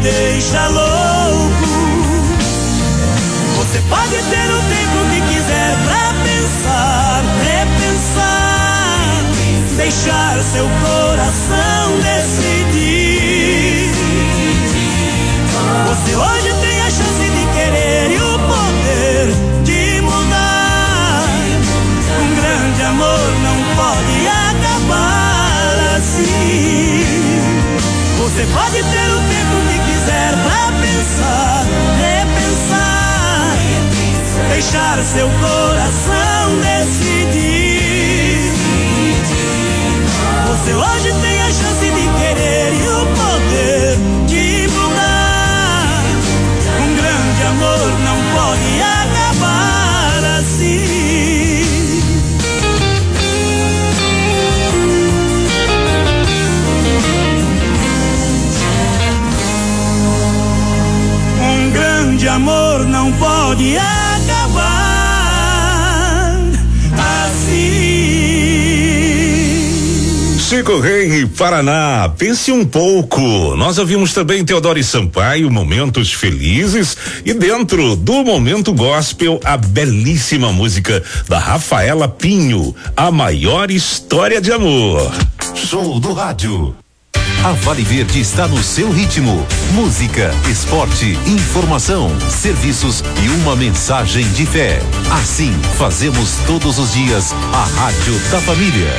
deixa louco. Você pode ter o tempo que quiser pra pensar, repensar, deixar seu coração decidir. Você hoje tem a chance de querer e o poder de mudar. Um grande amor não pode acabar assim. Você pode ter o tempo que quiser pra pensar, repensar, deixar seu coração decidir. Você hoje tem a chance de querer e o poder de mudar. Um grande amor não pode acabar assim. Um grande amor não pode acabar assim. Chico Rei, Paraná, pense um pouco. Nós ouvimos também Teodoro e Sampaio, Momentos Felizes, e dentro do Momento Gospel, a belíssima música da Rafaela Pinho, A Maior História de Amor. Show do rádio. A Vale Verde está no seu ritmo. Música, esporte, informação, serviços e uma mensagem de fé. Assim, fazemos todos os dias a Rádio da Família.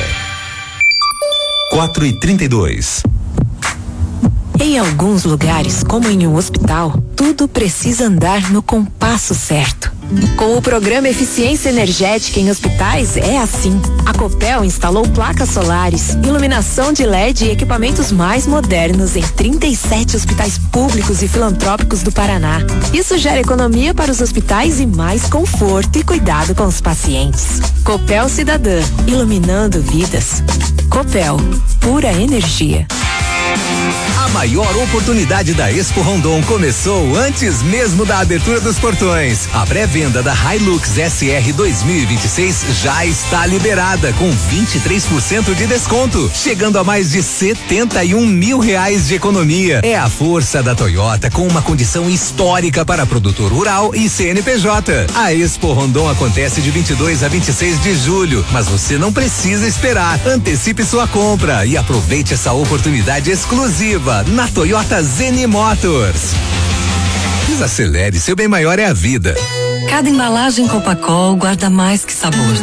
4:32. Em alguns lugares, como em um hospital, tudo precisa andar no compasso certo. Com o programa Eficiência Energética em Hospitais é assim. A Copel instalou placas solares, iluminação de LED e equipamentos mais modernos em 37 hospitais públicos e filantrópicos do Paraná. Isso gera economia para os hospitais e mais conforto e cuidado com os pacientes. Copel Cidadã, iluminando vidas. Copel, pura energia. A maior oportunidade da Expo Rondon começou antes mesmo da abertura dos portões. A pré-venda da Hilux SR 2026 já está liberada com 23% de desconto, chegando a mais de R$71 mil de economia. É a força da Toyota com uma condição histórica para produtor rural e CNPJ. A Expo Rondon acontece de 22 a 26 de julho, mas você não precisa esperar. Antecipe sua compra e aproveite essa oportunidade exclusiva na Toyota Zen Motors. Desacelere, seu bem maior é a vida. Cada embalagem Copacol guarda mais que sabor.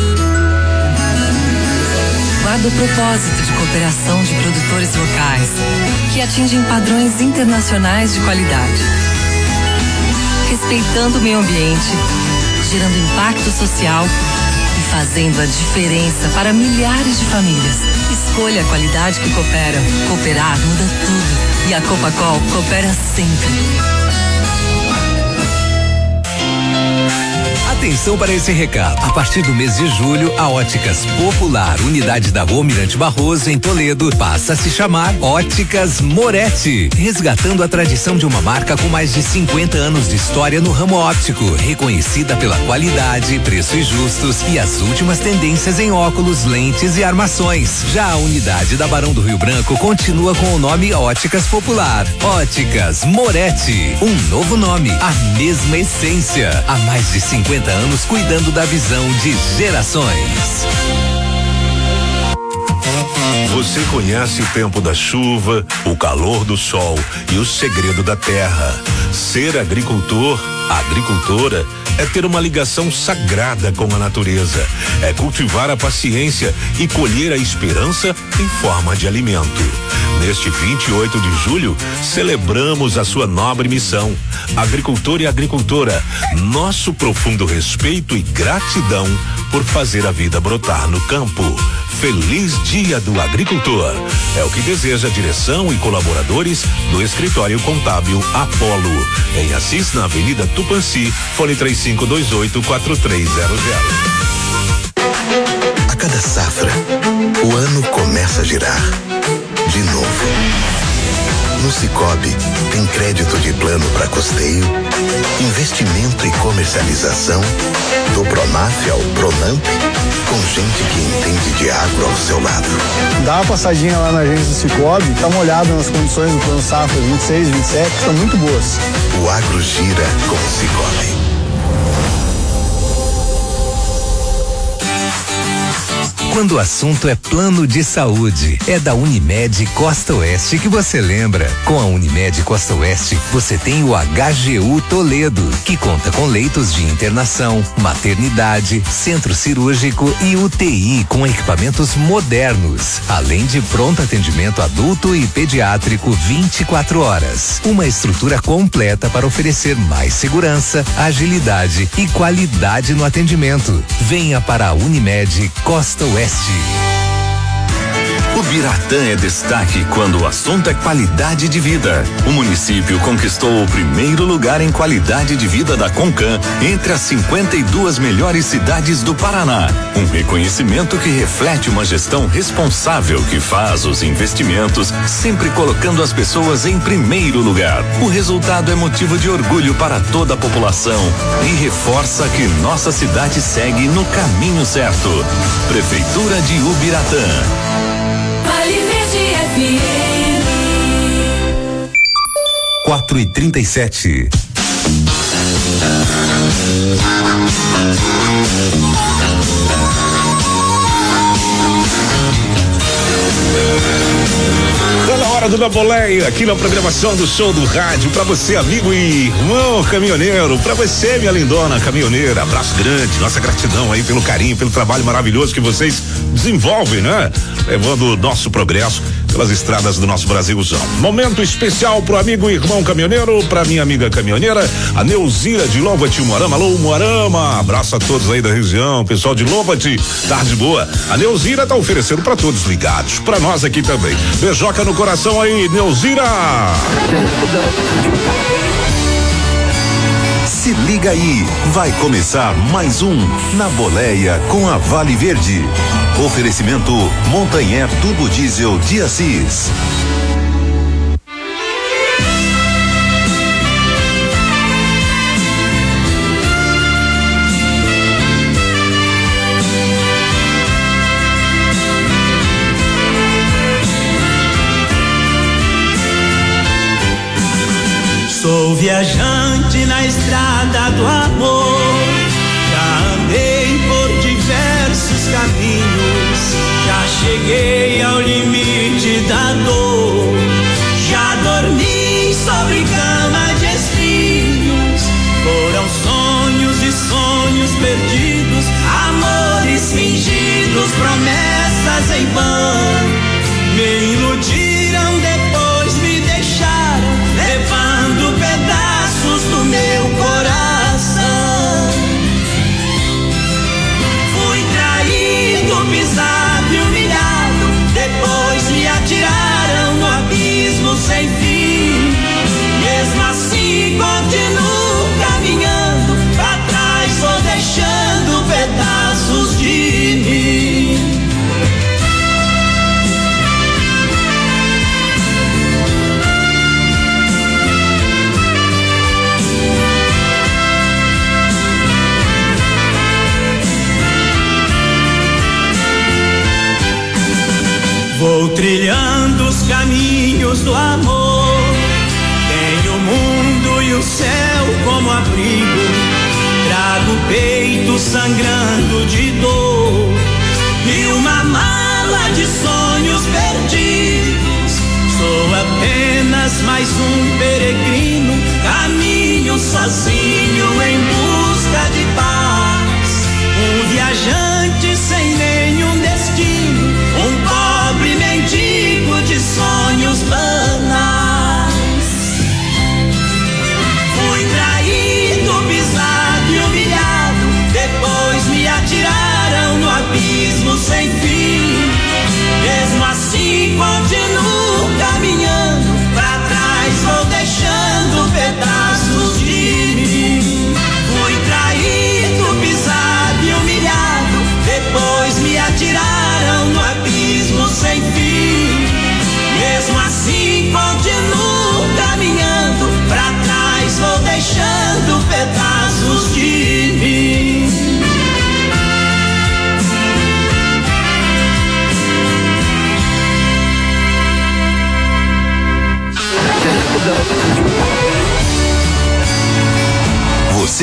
Guarda o propósito de cooperação de produtores locais, que atingem padrões internacionais de qualidade. Respeitando o meio ambiente, gerando impacto social e fazendo a diferença para milhares de famílias. Escolha a qualidade que coopera. Cooperar muda tudo. E a Copacol coopera sempre. Atenção para esse recado. A partir do mês de julho, a Óticas Popular, unidade da Rua Almirante Barroso, em Toledo, passa a se chamar Óticas Moretti, resgatando a tradição de uma marca com mais de 50 anos de história no ramo óptico, reconhecida pela qualidade, preços justos e as últimas tendências em óculos, lentes e armações. Já a unidade da Barão do Rio Branco continua com o nome Óticas Popular. Óticas Moretti, um novo nome, a mesma essência, há mais de 50 anos cuidando da visão de gerações. Você conhece o tempo da chuva, o calor do sol e o segredo da terra. Ser agricultor, agricultora, é ter uma ligação sagrada com a natureza. É cultivar a paciência e colher a esperança em forma de alimento. Neste 28 de julho, celebramos a sua nobre missão. Agricultor e agricultora, nosso profundo respeito e gratidão por fazer a vida brotar no campo. Feliz Dia do Agricultor. É o que deseja a direção e colaboradores do Escritório Contábil Apolo, em Assis, na Avenida Tupãssi, fone 3528-4300. A cada safra, o ano começa a girar. De novo. No Sicoob, tem crédito de plano para custeio, investimento e comercialização, do Pronaf ao Pronamp, com gente que entende de agro ao seu lado. Dá uma passadinha lá na agência do Sicoob, dá uma olhada nas condições do plano safra 26, 27, que são muito boas. O agro gira com o Sicoob. Quando o assunto é plano de saúde, é da Unimed Costa Oeste que você lembra. Com a Unimed Costa Oeste, você tem o HGU Toledo, que conta com leitos de internação, maternidade, centro cirúrgico e UTI com equipamentos modernos, além de pronto atendimento adulto e pediátrico 24 horas. Uma estrutura completa para oferecer mais segurança, agilidade e qualidade no atendimento. Venha para a Unimed Costa Oeste. O Biratã é destaque quando o assunto é qualidade de vida. O município conquistou o primeiro lugar em qualidade de vida da Concan entre as 52 melhores cidades do Paraná. Um reconhecimento que reflete uma gestão responsável que faz os investimentos sempre colocando as pessoas em primeiro lugar. O resultado é motivo de orgulho para toda a população e reforça que nossa cidade segue no caminho certo. Prefeitura de Ubiratã. Vale Verde FM 4h37. Tá na hora do Na Boleia, aqui na programação do Show do Rádio, pra você, amigo e irmão caminhoneiro, pra você, minha lindona caminhoneira, abraço grande, nossa gratidão aí pelo carinho, pelo trabalho maravilhoso que vocês desenvolvem, né? Levando o nosso progresso pelas estradas do nosso Brasilzão. Momento especial pro amigo e irmão caminhoneiro, pra minha amiga caminhoneira, a Neuzira de Louvati, Moarama. Alô, Moarama, abraço a todos aí da região, pessoal de Louvati, tarde boa. A Neuzira tá oferecendo pra todos ligados, pra nós aqui também. Beijoca no coração aí, Neuzira. Se liga aí, vai começar mais um Na Boleia com a Vale Verde. Oferecimento Montanher Turbo Diesel de Assis. Sou viajante na estrada do amor, já andei por diversos caminhos, já cheguei ao limite da dor, já dormi sobre cama de espinhos, foram sonhos e sonhos perdidos, amores fingidos, promessas em vão, me iludiram, depois me deixaram, levando pedaços do meu coração. Fui traído, pisado e humilhado, depois me atiraram no abismo sem fim. Mesmo assim continuo caminhando, pra trás vou deixando pedaços de mim. Vou trilhando os caminhos do amor, tenho o mundo e o céu como abrigo, trago o peito sangrando de dor e uma mala de sonhos perdidos. Sou apenas mais um peregrino, caminho sozinho em busca de paz, um viajante sem nenhum destino, um pobre mendigo de sonhos banais. Fui traído, pisado e humilhado, depois me atiraram no abismo sem fim. Mesmo assim continuo caminhando, pra trás vou deixando pedaços de mim.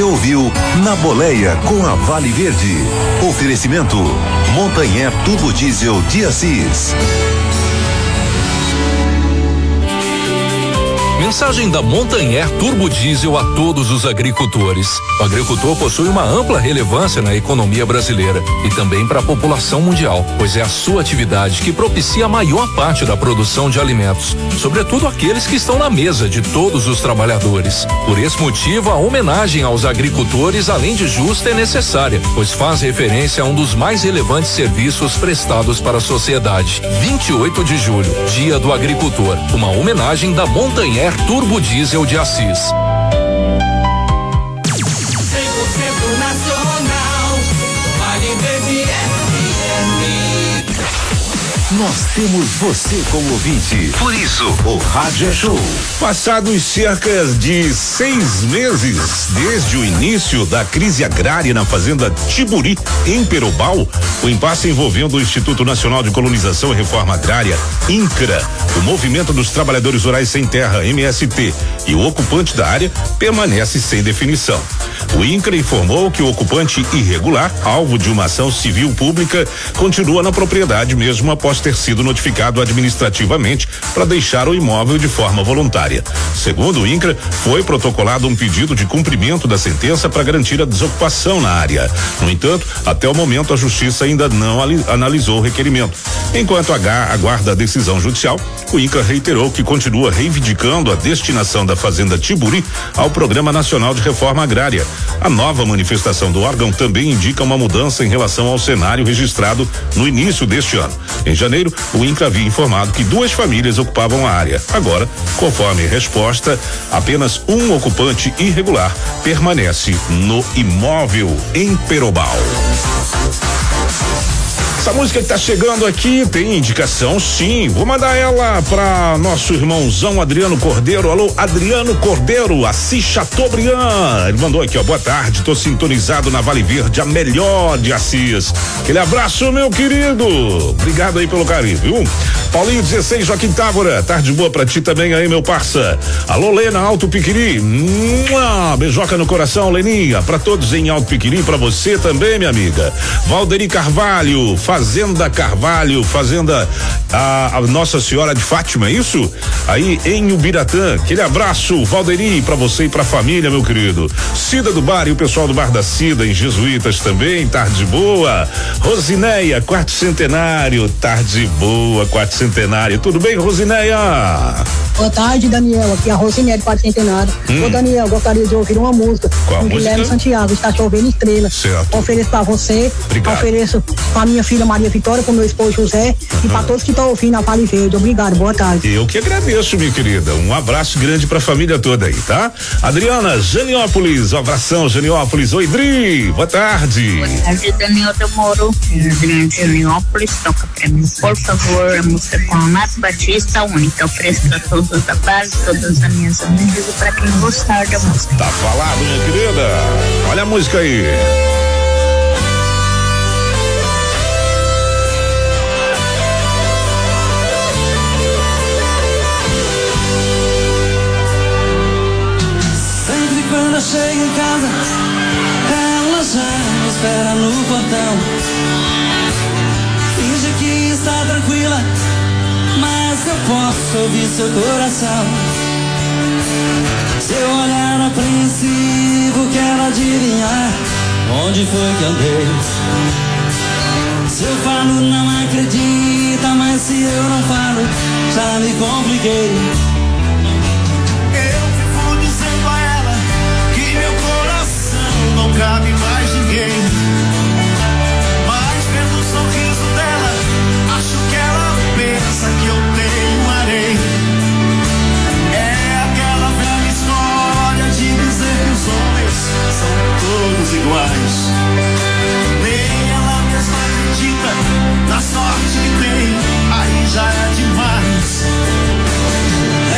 Você ouviu Na Boleia com a Vale Verde. Oferecimento Montanher Turbo Diesel de Assis. Mensagem da Montanher Turbo Diesel a todos os agricultores. O agricultor possui uma ampla relevância na economia brasileira e também para a população mundial, pois é a sua atividade que propicia a maior parte da produção de alimentos, sobretudo aqueles que estão na mesa de todos os trabalhadores. Por esse motivo, a homenagem aos agricultores, além de justa, é necessária, pois faz referência a um dos mais relevantes serviços prestados para a sociedade. 28 de julho, Dia do Agricultor, uma homenagem da Montanher Turbo Diesel de Assis. 100% nacional, Vale Verde FM. Nós temos você como ouvinte. Por isso, o Rádio é Show. Passados cerca de 6 meses desde o início da crise agrária na fazenda Tiburi, em Perobal, o impasse envolvendo o Instituto Nacional de Colonização e Reforma Agrária, INCRA, o Movimento dos Trabalhadores Rurais Sem Terra, MST, e o ocupante da área permanece sem definição. O INCRA informou que o ocupante irregular, alvo de uma ação civil pública, continua na propriedade mesmo após ter sido notificado administrativamente para deixar o imóvel de forma voluntária. Segundo o INCRA, foi protocolado um pedido de cumprimento da sentença para garantir a desocupação na área. No entanto, até o momento a Justiça ainda não analisou o requerimento. Enquanto aguarda a decisão judicial, o INCRA reiterou que continua reivindicando a destinação da fazenda Tiburi ao Programa Nacional de Reforma Agrária. A nova manifestação do órgão também indica uma mudança em relação ao cenário registrado no início deste ano. Em janeiro, o INCRA havia informado que 2 famílias ocupavam a área. Agora, conforme resposta, apenas um ocupante irregular permanece no imóvel em Perobal. Essa música que tá chegando aqui tem indicação, sim. Vou mandar ela pra nosso irmãozão Adriano Cordeiro. Alô, Adriano Cordeiro, Assis Chateaubriand. Ele mandou aqui, ó, boa tarde, tô sintonizado na Vale Verde, a melhor de Assis. Aquele abraço, meu querido. Obrigado aí pelo carinho, viu? Paulinho 16, Joaquim Távora, tarde boa pra ti também aí, meu parça. Alô, Lena, Alto Piquiri. Beijoca no coração, Leninha. Pra todos em Alto Piquiri, pra você também, minha amiga. Valderi Carvalho, Fazenda Carvalho, Fazenda a Nossa Senhora de Fátima, é isso? Aí em Ubiratã, aquele abraço, Valderi, pra você e pra família, meu querido. Cida do Bar e o pessoal do Bar da Cida, em Jesuítas também, tarde boa. Rosineia, quarto centenário, tarde boa, quarto centenário. Tudo bem, Rosineia? Boa tarde, Daniel, aqui é a Rosineia de quarto centenário. Ô, Daniel, gostaria de ouvir uma música. Qual música? Guilherme Santiago, Está Chovendo Estrela. Certo. Ofereço pra você. Obrigado. Ofereço pra minha filha Maria Vitória, pro meu esposo José e pra todos que estão ouvindo a Vale Verde. Obrigado, boa tarde. Eu que agradeço, minha querida. Um abraço grande pra família toda aí, tá? Adriana, Janiópolis, um abração, Janiópolis. Oi, Dri, boa tarde. Boa tarde, Daniel, eu moro em Janiópolis. Toca pra mim, por favor, a música com a Nath Batista, única. Ofereço pra todos da base, todas as minhas amigas e pra quem gostar da música. Tá falado, minha querida. Olha a música aí. Quando eu chego em casa, ela já me espera no portão. Finge que está tranquila, mas eu posso ouvir seu coração. Seu olhar apreensivo quer adivinhar onde foi que andei. Se eu falo não acredita, mas se eu não falo já me compliquei. Não cabe mais ninguém, mas vendo o sorriso dela, acho que ela pensa que eu tenho areia. É aquela velha história de dizer que os homens são todos iguais. Nem ela mesma acredita na sorte que tem, aí já é demais.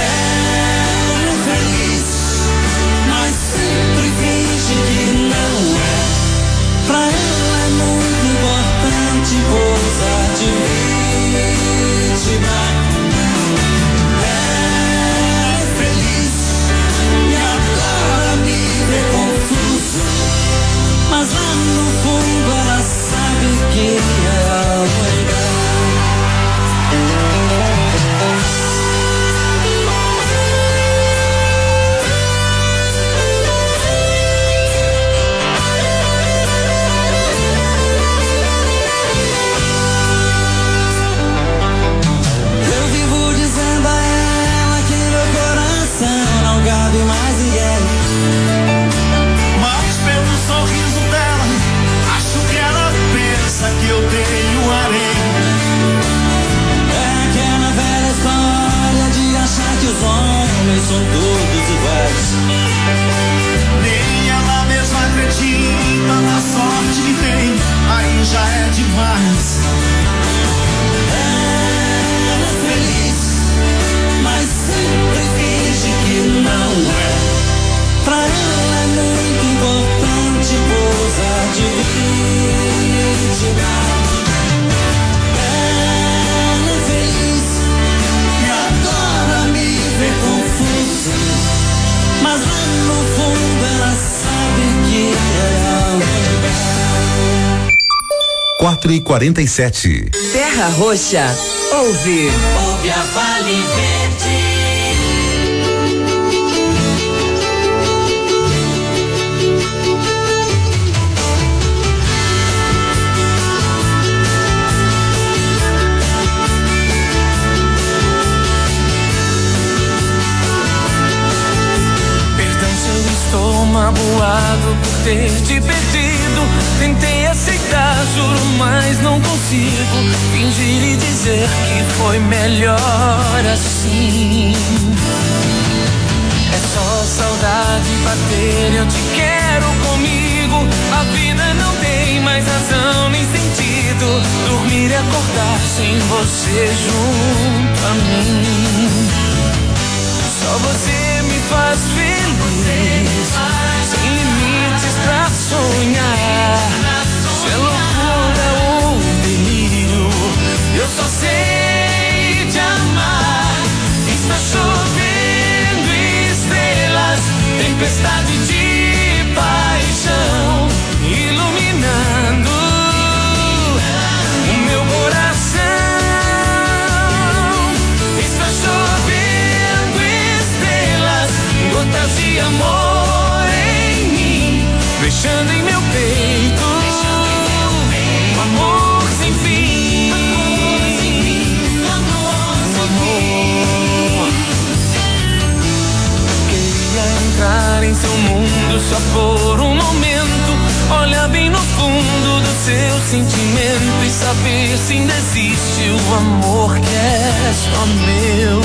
sabe mais ninguém. Mas pelo sorriso dela, acho que ela pensa que eu tenho harém. É aquela velha história de achar que os homens são todos iguais. Nem ela mesma acredita na sorte que tem, aí já é demais. Ela é feliz, mas sempre finge que não é. Pra ela é muito importante posar de vítima. Ela é feliz e adora me ver confuso, mas lá no fundo ela sabe que é algo. 4h47. Terra Roxa. Ouve a Vale Verde. Perdão se eu estou magoado por ter te perdido. Tentei aceitar, juro, mas não consigo fingir e dizer que foi melhor assim. É só saudade bater, eu te quero comigo. A vida não tem mais razão nem sentido. Dormir e acordar sem você junto a mim. Só você me faz feliz, sem limites pra sonhar. Se é loucura ou delírio, eu só sei te amar. Está chovendo estrelas, tempestade de paixão, iluminando o meu coração. Está chovendo estrelas, gotas de amor em mim, deixando em meu peito um amor sem fim. Um amor. Queria entrar em seu mundo só por um momento, olhar bem no fundo do seu sentimento e saber se ainda existe o amor que é só meu.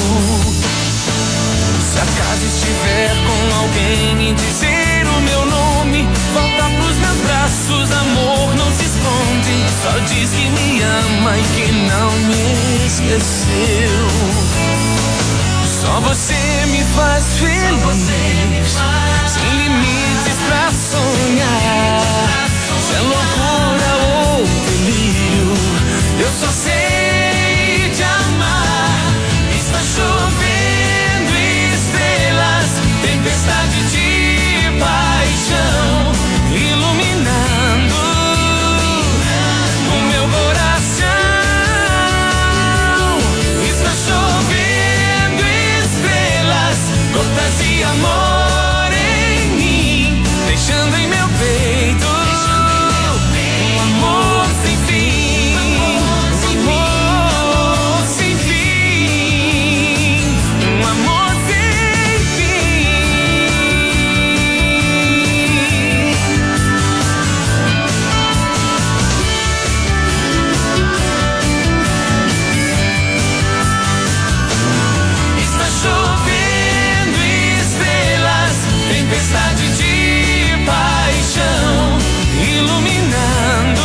Se acaso estiver com alguém e dizer o meu nome, volta pros meus braços, amor, não se esconde. Só diz que me ama e que não me esqueceu. Só você me faz feliz, sem limites pra sonhar. Se é loucura ou delírio, eu só sei te amar. Está chovendo estrelas, tempestade de paixão, iluminando o meu coração. Está chovendo estrelas, gotas de amor em mim, deixando em meu peito um amor sem fim. Um amor sem fim. Um amor sem fim. Está chovendo estrelas, tempestade de paixão, iluminando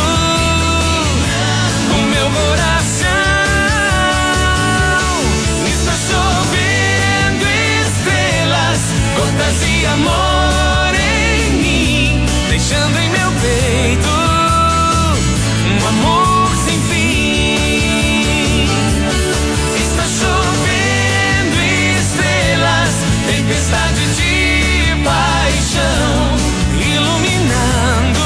o meu coração. Está chovendo estrelas, gotas de amor em mim, deixando em meu peito um amor sem fim. Está chovendo estrelas, tempestade de paixão, iluminando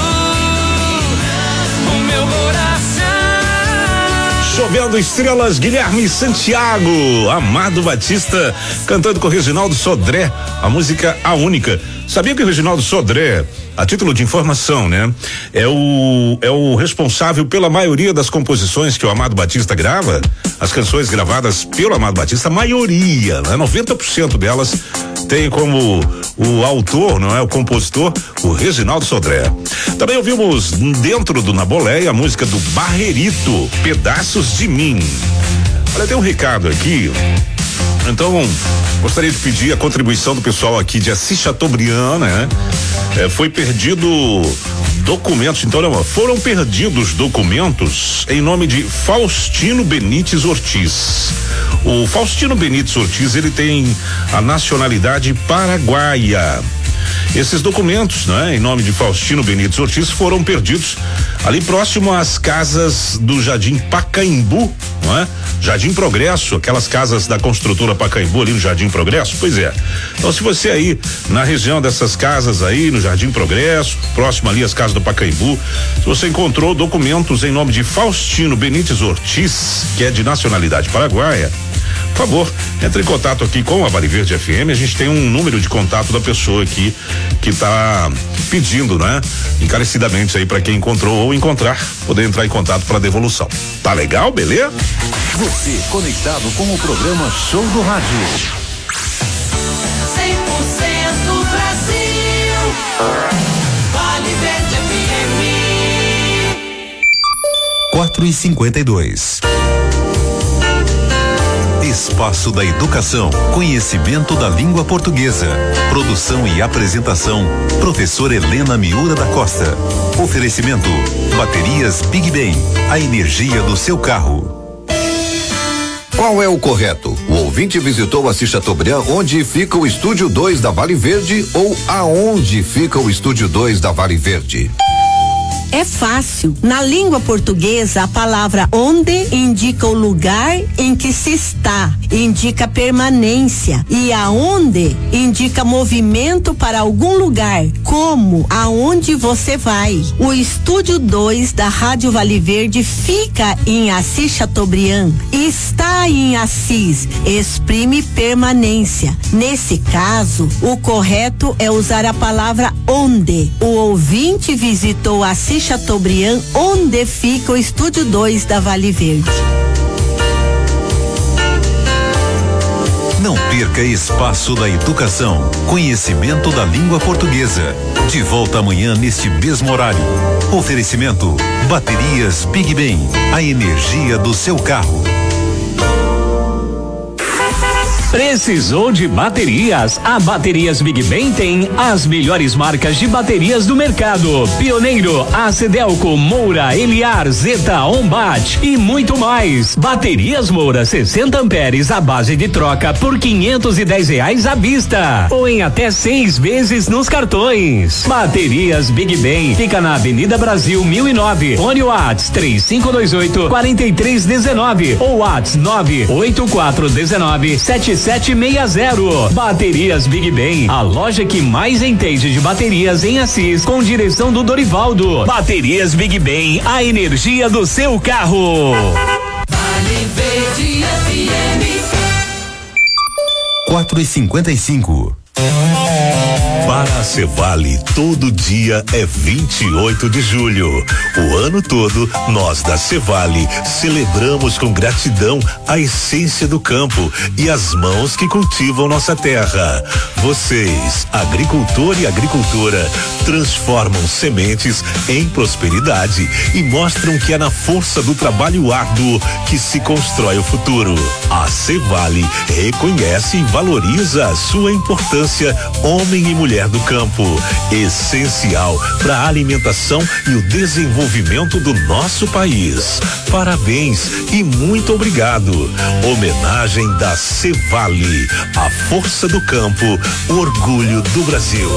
o meu coração. Chovendo estrelas, Guilherme Santiago, Amado Batista, cantando com Reginaldo Sodré, a música A Única. Sabia que o Reginaldo Sodré, a título de informação, né? É o responsável pela maioria das composições que o Amado Batista grava. As canções gravadas pelo Amado Batista, a maioria, né? 90% delas tem como o autor, não é? O compositor, o Reginaldo Sodré. Também ouvimos dentro do Na Boleia a música do Barrerito, Pedaços de Mim. Olha, tem um recado aqui. Então, gostaria de pedir a contribuição do pessoal aqui de Assis Chateaubriand, né? Foi perdido documentos, então, olha, foram perdidos documentos em nome de Faustino Benites Ortiz. O Faustino Benites Ortiz, ele tem a nacionalidade paraguaia. Esses documentos, né, em nome de Faustino Benites Ortiz, foram perdidos ali próximo às casas do Jardim Pacaembu, não é? Jardim Progresso, aquelas casas da construtora Pacaembu ali no Jardim Progresso, pois é. Então, se você aí na região dessas casas aí, no Jardim Progresso, próximo ali às casas do Pacaembu, se você encontrou documentos em nome de Faustino Benites Ortiz, que é de nacionalidade paraguaia, por favor, entre em contato aqui com a Vale Verde FM. A gente tem um número de contato da pessoa aqui que tá pedindo, né? Encarecidamente aí para quem encontrou ou encontrar, poder entrar em contato para devolução. Tá legal, beleza? Você conectado com o programa Show do Rádio. 100% Brasil. Vale Verde FM. 4:52. Espaço da Educação, conhecimento da língua portuguesa. Produção e apresentação, professora Helena Miura da Costa. Oferecimento, baterias Big Ben, a energia do seu carro. Qual é o correto? O ouvinte visitou Assis Chateaubriand, onde fica o Estúdio 2 da Vale Verde, ou aonde fica o Estúdio 2 da Vale Verde? É fácil. Na língua portuguesa, a palavra onde indica o lugar em que se está, indica permanência, e aonde indica movimento para algum lugar, como aonde você vai. O Estúdio 2 da Rádio Vale Verde fica em Assis Chateaubriand, está em Assis, exprime permanência. Nesse caso, o correto é usar a palavra onde. O ouvinte visitou Assis Chateaubriand, onde fica o Estúdio 2 da Vale Verde. Não perca Espaço da Educação, conhecimento da língua portuguesa. De volta amanhã neste mesmo horário. Oferecimento, baterias Big Ben, a energia do seu carro. Precisou de baterias? A Baterias Big Ben tem as melhores marcas de baterias do mercado. Pioneiro, Acedelco, Moura, Eliar, Zeta, Ombat e muito mais. Baterias Moura 60 amperes à base de troca por R$510 à vista ou em até 6 vezes nos cartões. Baterias Big Ben fica na Avenida Brasil 1009. Fone Whats 3528-4319 ou Whats 98419-7760. Baterias Big Ben, a loja que mais entende de baterias em Assis, com direção do Dorivaldo. Baterias Big Ben, a energia do seu carro. Vale Verde FM. 4:55. Para a Cevale, todo dia é 28 de julho. O ano todo, nós da Cevale celebramos com gratidão a essência do campo e as mãos que cultivam nossa terra. Vocês, agricultor e agricultora, transformam sementes em prosperidade e mostram que é na força do trabalho árduo que se constrói o futuro. A Cevale reconhece e valoriza a sua importância, homem e mulher do campo, essencial para a alimentação e o desenvolvimento do nosso país. Parabéns e muito obrigado. Homenagem da Cevale, a força do campo, o orgulho do Brasil.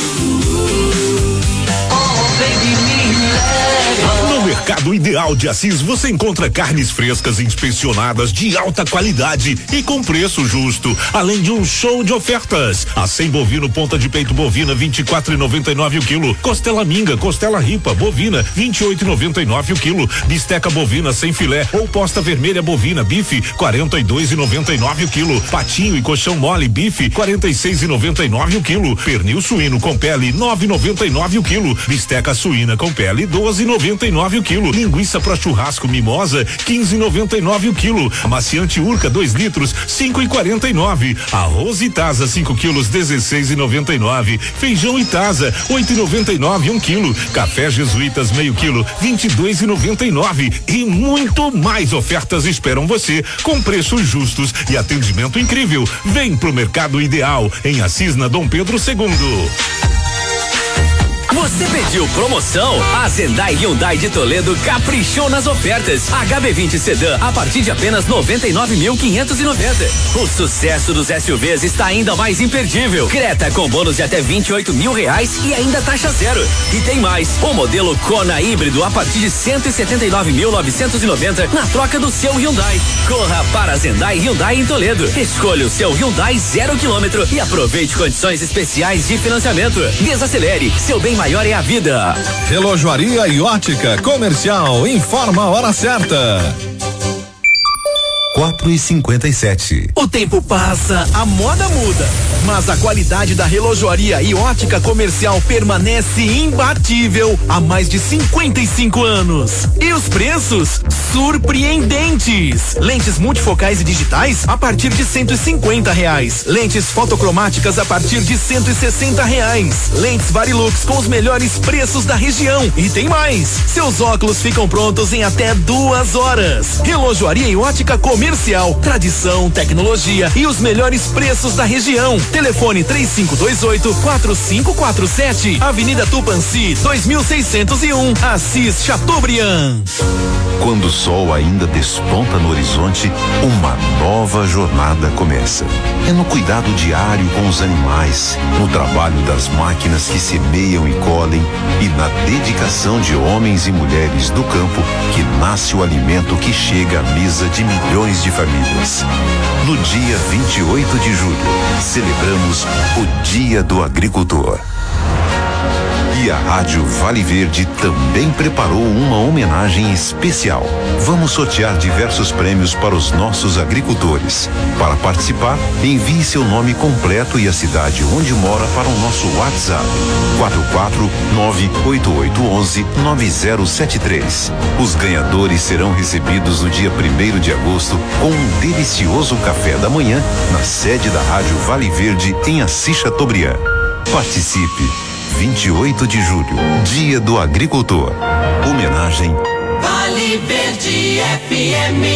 No Mercado Ideal de Assis você encontra carnes frescas inspecionadas de alta qualidade e com preço justo, além de um show de ofertas. Acém bovino ponta de peito bovina 24,99 o quilo, costela minga, costela ripa bovina 28,99 o quilo, bisteca bovina sem filé ou posta vermelha bovina bife 42,99 o quilo, patinho e colchão mole bife 46,99 o quilo, pernil suíno com pele 9,99 o quilo, bisteca suína com pele 12,99 o quilo. quilo. Linguiça para churrasco mimosa 15,99 o quilo. Amaciante Urca 2 litros 5,49. Arroz Itaza 5 quilos 16,99. Feijão Itaza 8,99 1 quilo. Café Jesuítas meio quilo 22,99 e muito mais ofertas esperam você com preços justos e atendimento incrível. Vem pro Mercado Ideal em Assis, na Dom Pedro II. Você pediu promoção? A Zendai Hyundai de Toledo caprichou nas ofertas. HB20 Sedã a partir de apenas 99.590. O sucesso dos SUVs está ainda mais imperdível. Creta com bônus de até R$28 mil e ainda taxa zero. E tem mais, o modelo Kona híbrido a partir de 179.990 na troca do seu Hyundai. Corra para a Zendai Hyundai em Toledo. Escolha o seu Hyundai 0 km e aproveite condições especiais de financiamento. Desacelere, seu bem maior é a vida. Relojoaria e ótica comercial, informa a hora certa. 4h57. O tempo passa, a moda muda, mas a qualidade da relojoaria e ótica comercial permanece imbatível há mais de 55 anos. E os preços? Surpreendentes! Lentes multifocais e digitais a partir de R$150. Lentes fotocromáticas a partir de R$160. Lentes Varilux com os melhores preços da região. E tem mais! Seus óculos ficam prontos em até 2 horas. Relojoaria e ótica comercial, tradição, tecnologia e os melhores preços da região. Telefone 3528-4547, Avenida Tupanci, 2601, Assis, Chateaubriand. Quando o sol ainda desponta no horizonte, uma nova jornada começa. É no cuidado diário com os animais, no trabalho das máquinas que semeiam e colhem e na dedicação de homens e mulheres do campo que nasce o alimento que chega à mesa de milhões de famílias. No dia 28 de julho, celebramos o Dia do Agricultor. E a Rádio Vale Verde também preparou uma homenagem especial. Vamos sortear diversos prêmios para os nossos agricultores. Para participar, envie seu nome completo e a cidade onde mora para o nosso WhatsApp 44988119073. Os ganhadores serão recebidos no dia 1º de agosto com um delicioso café da manhã na sede da Rádio Vale Verde em Assis, Chateaubriand. Participe! 28 de julho, Dia do Agricultor. Homenagem Vale Verde FM.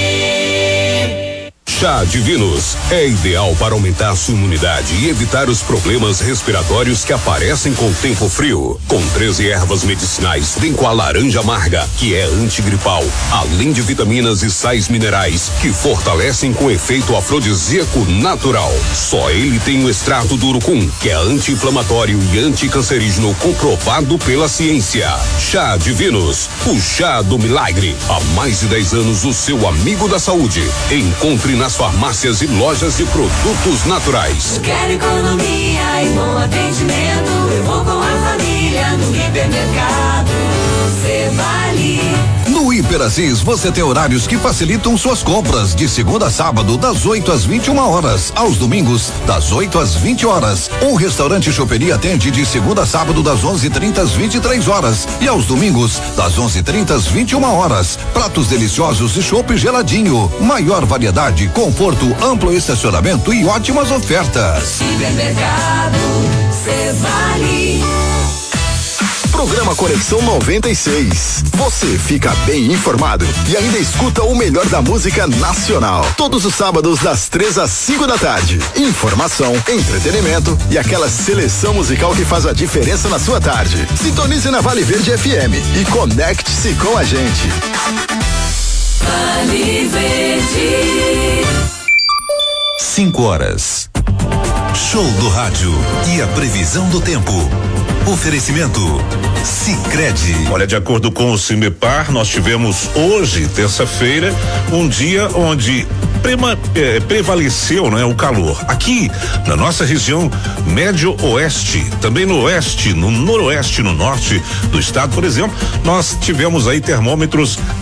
Chá Divinos é ideal para aumentar sua imunidade e evitar os problemas respiratórios que aparecem com o tempo frio. Com 13 ervas medicinais, vem com a laranja amarga, que é antigripal, além de vitaminas e sais minerais que fortalecem com efeito afrodisíaco natural. Só ele tem o extrato do urucum, que é anti-inflamatório e anticancerígeno comprovado pela ciência. Chá Divinos, o chá do milagre. Há mais de 10 anos, o seu amigo da saúde. Encontre nas farmácias e lojas de produtos naturais. Eu quero economia e bom atendimento. Eu vou com a família no hipermercado. Cê Vale. No Hiper Assis, você tem horários que facilitam suas compras de segunda a sábado, das 8 às 21 horas, aos domingos, das 8 às 20 horas. Um restaurante choperia atende de segunda a sábado, das 11h30 às 23 horas e aos domingos, das 11h30 às 21 horas. Pratos deliciosos e chopp geladinho. Maior variedade, conforto, amplo estacionamento e ótimas ofertas. Hipermercado, Cê Vale. Programa Conexão 96. Você fica bem informado e ainda escuta o melhor da música nacional. Todos os sábados, das 3 às 5 da tarde. Informação, entretenimento e aquela seleção musical que faz a diferença na sua tarde. Sintonize na Vale Verde FM e conecte-se com a gente. Vale Verde. 5 horas. Show do rádio e a previsão do tempo. Oferecimento Sicredi. Olha, de acordo com o Cimepar, nós tivemos hoje, terça-feira, um dia onde prevaleceu, né, o calor. Aqui na nossa região médio-oeste, também no oeste, no noroeste, no norte do estado, por exemplo, nós tivemos aí termômetros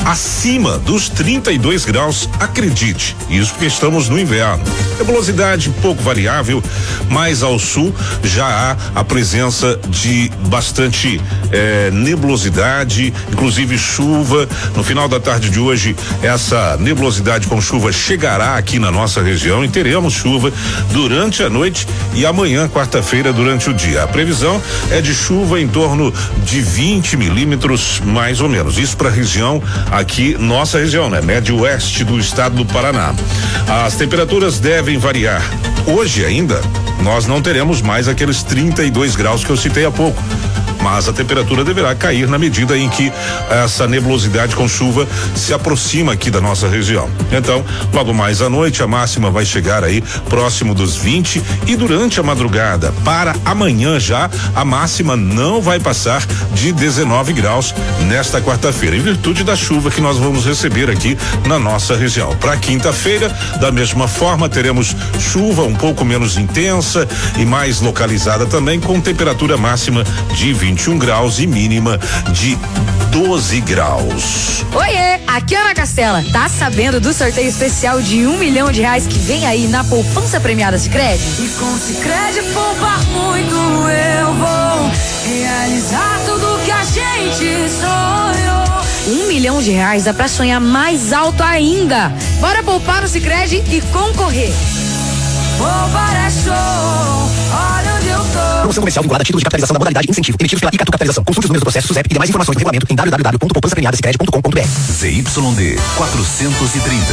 acima dos 32 graus, acredite. Isso porque estamos no inverno. Nebulosidade pouco variável, mas ao sul já há a presença de bastante nebulosidade, inclusive chuva. No final da tarde de hoje, essa nebulosidade com chuva chegará aqui na nossa região e teremos chuva durante a noite e amanhã, quarta-feira, durante o dia. A previsão é de chuva em torno de 20 milímetros, mais ou menos. Isso para a região aqui, nossa região, né? Médio oeste do estado do Paraná. As temperaturas devem variar. Hoje ainda, nós não teremos mais aqueles 32 graus que eu citei há pouco. Mas a temperatura deverá cair na medida em que essa nebulosidade com chuva se aproxima aqui da nossa região. Então, logo mais à noite, a máxima vai chegar aí próximo dos 20 e durante a madrugada, para amanhã já, a máxima não vai passar de 19 graus nesta quarta-feira, em virtude da chuva que nós vamos receber aqui na nossa região. Para quinta-feira, da mesma forma, teremos chuva um pouco menos intensa e mais localizada também, com temperatura máxima de 21 graus e mínima de 12 graus. Oiê, aqui é Ana Castela. Tá sabendo do sorteio especial de R$1 milhão que vem aí na poupança premiada Sicredi? E com Sicredi poupar muito eu vou realizar tudo que a gente sonhou. R$1 milhão dá pra sonhar mais alto ainda. Bora poupar no Sicredi e concorrer. Poupar é show, olha onde eu tô. Promoção comercial vinculada a título de capitalização da modalidade incentivo, emitidos pela Icatu Capitalização. Consulte os números do processo SUSEP e demais informações do regulamento em www.poupançapremiadasicredi.com.br. ZYD 430,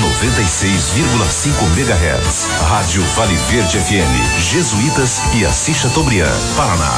96,5 MHz. Rádio Vale Verde FM, Jesuítas e Assis Chateaubriand, Paraná.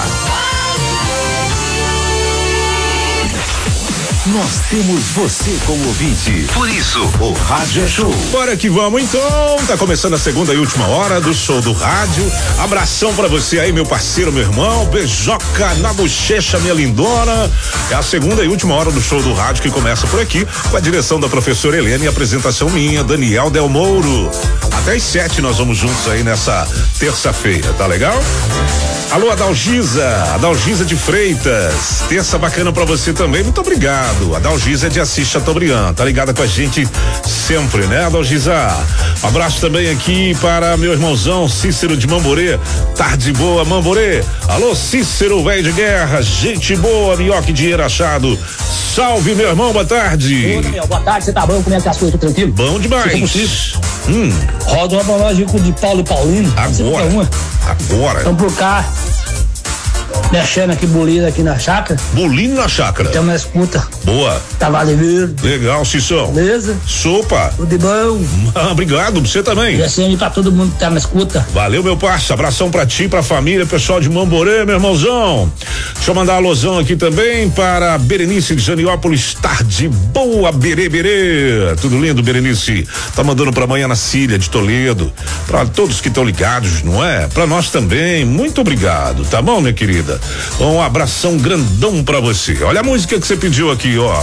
Nós temos você como ouvinte. Por isso, o Rádio é Show. Bora que vamos então. Tá começando a segunda e última hora do Show do Rádio. Abração pra você aí, meu parceiro, meu irmão. Beijoca na bochecha, minha lindona. É a segunda e última hora do Show do Rádio que começa por aqui, com a direção da professora Helena e a apresentação minha, Daniel Del Mouro. Até às 7 nós vamos juntos aí nessa terça-feira, tá legal? Alô, Adalgisa de Freitas, terça bacana pra você também, muito obrigado. Adalgisa de Assis Chateaubriand, tá ligada com a gente sempre, né, Adalgisa? Abraço também aqui para meu irmãozão Cícero de Mamborê, tarde boa, Mamborê. Alô, Cícero, velho de guerra, gente boa, minhoque dinheiro achado. Salve, meu irmão, boa tarde. Oi, meu, boa tarde, você tá bom? Como é que as coisas, tranquilo? Bom demais. Roda uma pra nós com de Paulo e Paulino. Agora. Vamos pro cá. Deixando aqui bolino aqui na chácara. Bolino na chácara. Então nós escuta. Boa. Tá Vale Verde. Legal, Cissão. Beleza? Sopa. Tudo de bom. Obrigado, você também. Descendo pra todo mundo que tá na escuta. Valeu, meu parça. Abração pra ti, pra família, pessoal de Mamborê, meu irmãozão. Deixa eu mandar a alusão aqui também para Berenice de Janiópolis. Tarde boa, Berê. Tudo lindo, Berenice. Tá mandando pra amanhã na Cília de Toledo. Pra todos que estão ligados, não é? Pra nós também. Muito obrigado, tá bom, minha querida? Um abração grandão pra você. Olha a música que você pediu aqui, ó.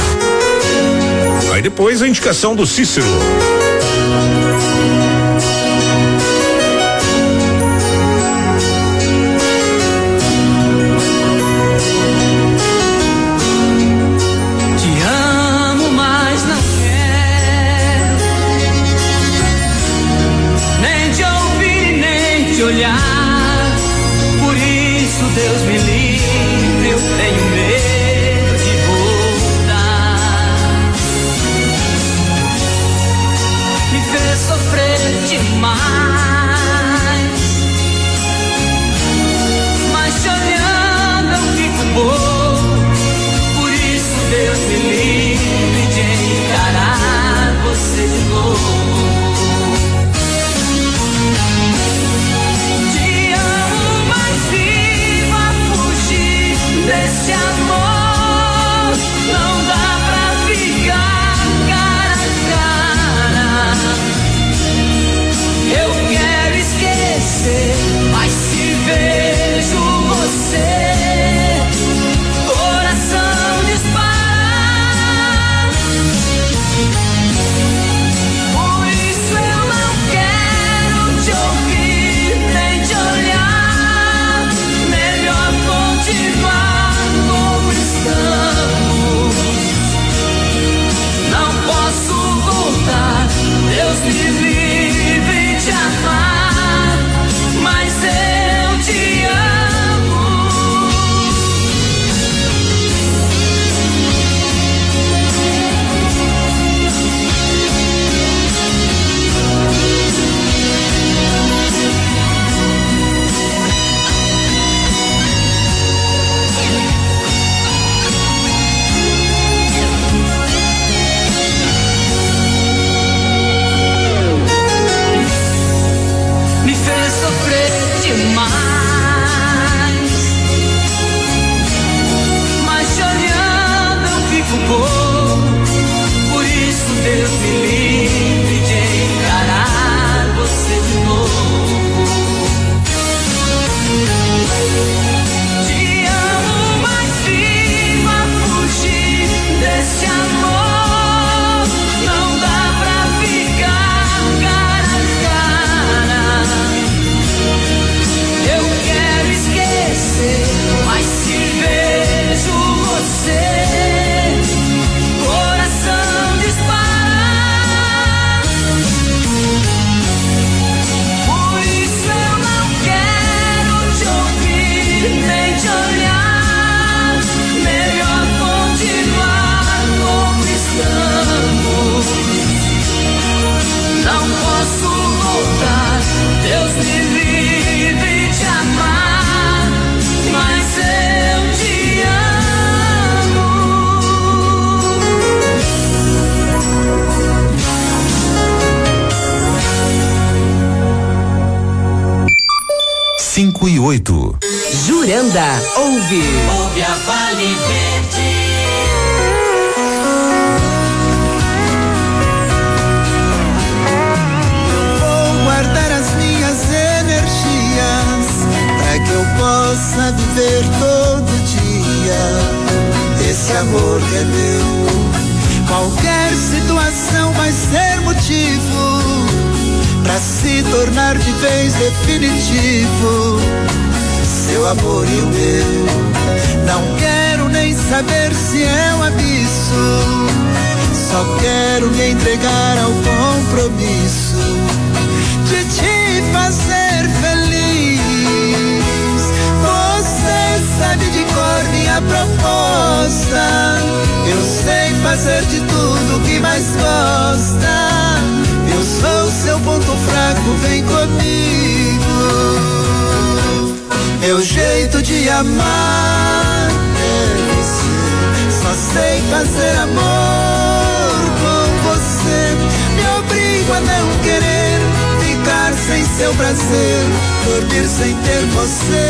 Aí depois a indicação do Cícero. Deus me livre, eu tenho medo de voltar. Me fez sofrer demais, mas te olhando eu fico bom. Por isso Deus me livre de encarar você de novo. mais. Mas te olhando eu fico bobo, por isso Deus me livre de encarar você de novo. Te amo, mas vivo a fugir desse amor. Não dá pra ficar cara a cara. Eu quero esquecer, mas se vejo você, coração dispara. Por isso eu não quero te ouvir nem te olhar. Melhor continuar como estamos. Não posso voltar, Deus me livre de amar, mas eu te amo. 5:08. Juranda ouve. Ouve a Vale Verde. Vou guardar as minhas energias para que eu possa viver todo dia esse amor que é meu. Qualquer situação vai ser motivo para se tornar de vez definitivo seu amor e o meu. Não quero nem saber se é um abismo, só quero me entregar ao compromisso de te fazer feliz. Você sabe de cor minha proposta, eu sei fazer de tudo que mais gosta. Eu sou seu ponto fraco, vem comigo. Meu jeito de amar é você, só sei fazer amor com você. Me obrigo a não querer ficar sem seu prazer, dormir sem ter você.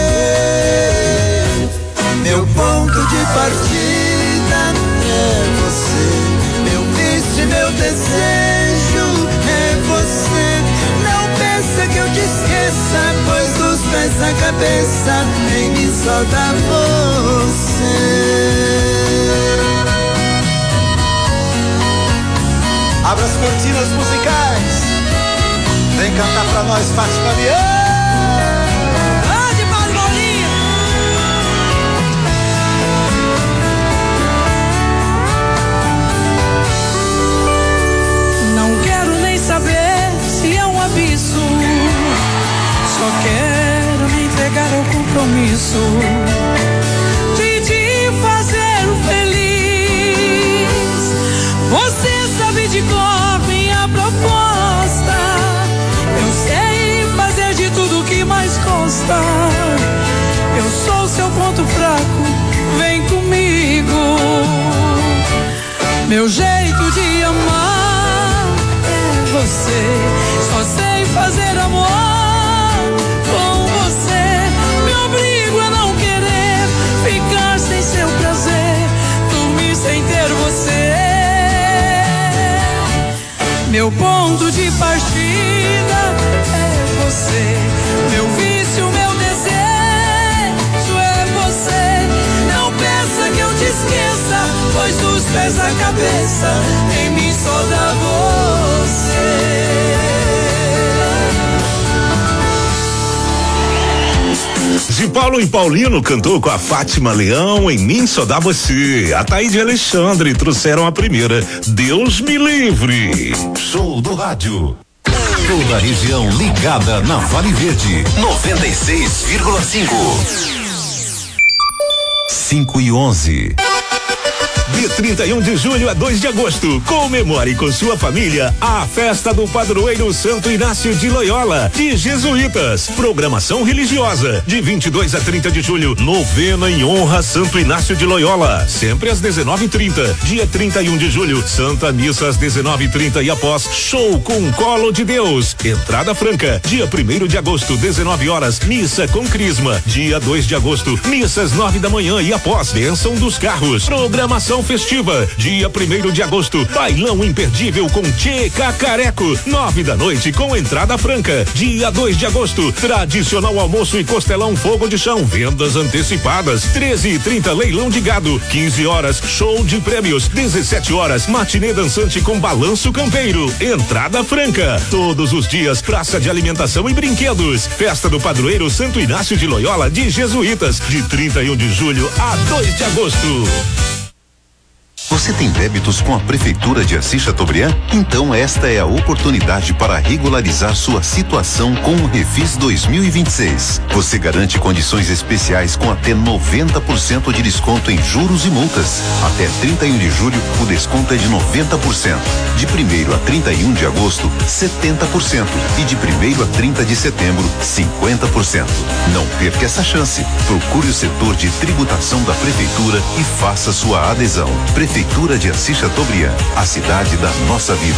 Meu ponto de partida é você, meu vício e meu desejo é você. Não pensa que eu te esqueça, pois dos pés à cabeça em mim só dá você. Abra as cortinas musicais, vem cantar pra nós, Fátima Leão. Saber se é um abismo, só quero me entregar ao compromisso de te fazer feliz. Você sabe de cor minha proposta, eu sei fazer de tudo que mais gosta. Eu sou seu ponto fraco, vem comigo. Meu jeito de amar você, só sei fazer amor com você. Me obrigo a não querer ficar sem seu prazer, dormir sem ter você. Meu ponto de partida é você, meu vício, meu desejo é você. Não pensa que eu te esqueça, pois dos pés à cabeça em mim só dá você. De Paulo e Paulino cantou com a Fátima Leão, Em Mim Só Dá Você. A Taíde e Alexandre trouxeram a primeira, Deus Me Livre. Show do rádio. Toda a região ligada na Vale Verde. 96,5. 5:11. De 31 de julho a 2 de agosto, comemore com sua família a festa do padroeiro Santo Inácio de Loyola, de Jesuítas. Programação religiosa, de 22 a 30 de julho, novena em honra a Santo Inácio de Loyola, sempre às 19h30. Dia 31 de julho, Santa Missa às 19h30 e após, show com Colo de Deus. Entrada franca. Dia 1º de agosto, 19 horas, missa com crisma. Dia 2 de agosto, missa às 9 da manhã e após, bênção dos carros. Programação festiva. Dia 1º de agosto, bailão imperdível com Tchê Cacareco, 9 da noite com entrada franca. Dia 2 de agosto, tradicional almoço e costelão fogo de chão, vendas antecipadas. 13h30 leilão de gado. 15 horas, show de prêmios. 17 horas, matinê dançante com balanço campeiro. Entrada franca. Todos os dias, praça de alimentação e brinquedos. Festa do padroeiro Santo Inácio de Loyola, de Jesuítas, de 31 de julho a 2 de agosto. Você tem débitos com a Prefeitura de Assis Chateaubriand? Então esta é a oportunidade para regularizar sua situação com o Refis 2026. Você garante condições especiais com até 90% de desconto em juros e multas. Até 31 de julho, o desconto é de 90%. De 1º a 31 de agosto, 70%. E de 1º a 30 de setembro, 50%. Não perca essa chance. Procure o setor de tributação da Prefeitura e faça sua adesão. Prefeitura de Assis Chateaubriand, a cidade da nossa vida.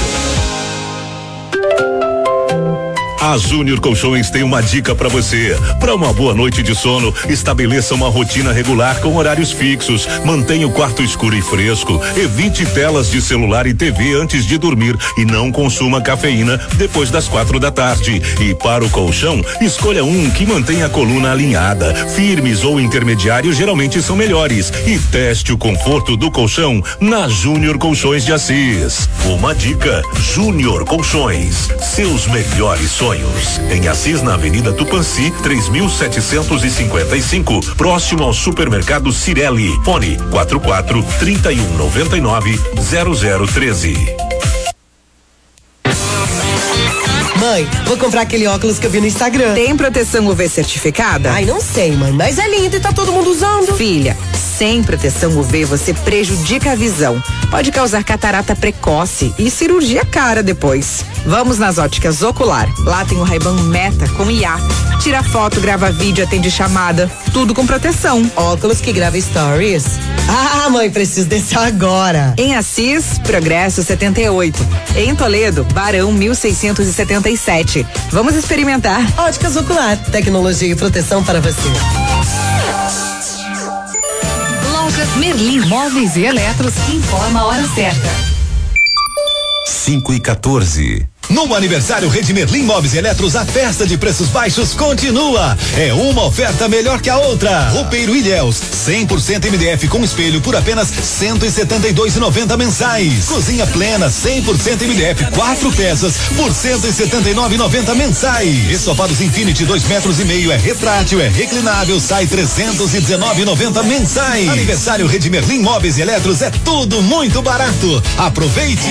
A Júnior Colchões tem uma dica para você. Para uma boa noite de sono, estabeleça uma rotina regular com horários fixos. Mantenha o quarto escuro e fresco. Evite telas de celular e TV antes de dormir e não consuma cafeína depois das 4 da tarde. E para o colchão, escolha um que mantenha a coluna alinhada. Firmes ou intermediários geralmente são melhores. E teste o conforto do colchão na Júnior Colchões de Assis. Uma dica: Júnior Colchões, seus melhores sonhos. Em Assis, na Avenida Tupãssi, 3755, próximo ao supermercado Cirelli. Fone 44 3199 0013. Mãe, vou comprar aquele óculos que eu vi no Instagram. Tem proteção UV certificada? Ai, não sei, mãe, mas é lindo e tá todo mundo usando. Filha, sem proteção UV você prejudica a visão. Pode causar catarata precoce e cirurgia cara depois. Vamos nas óticas Ocular. Lá tem o Ray-Ban Meta com IA. Tira foto, grava vídeo, atende chamada. Tudo com proteção. Óculos que grava stories? Ah, mãe, preciso desse agora. Em Assis, Progresso 78. Em Toledo, Barão 1677. Vamos experimentar. Óticas Ocular, tecnologia e proteção para você. Lojas Merlin Móveis e Eletros informa a hora certa. 5h14. No aniversário Rede Merlin Móveis e Eletros, a festa de preços baixos continua. É uma oferta melhor que a outra. Roupeiro Ilhéus, 100% MDF com espelho por apenas R$172,90 mensais. Cozinha plena, 100% MDF, 4 peças por R$179,90 mensais. Estofados Infinity 2,5 metros, é retrátil, é reclinável, sai R$319,90 mensais. Aniversário Rede Merlin Móveis e Eletros é tudo muito barato. Aproveite.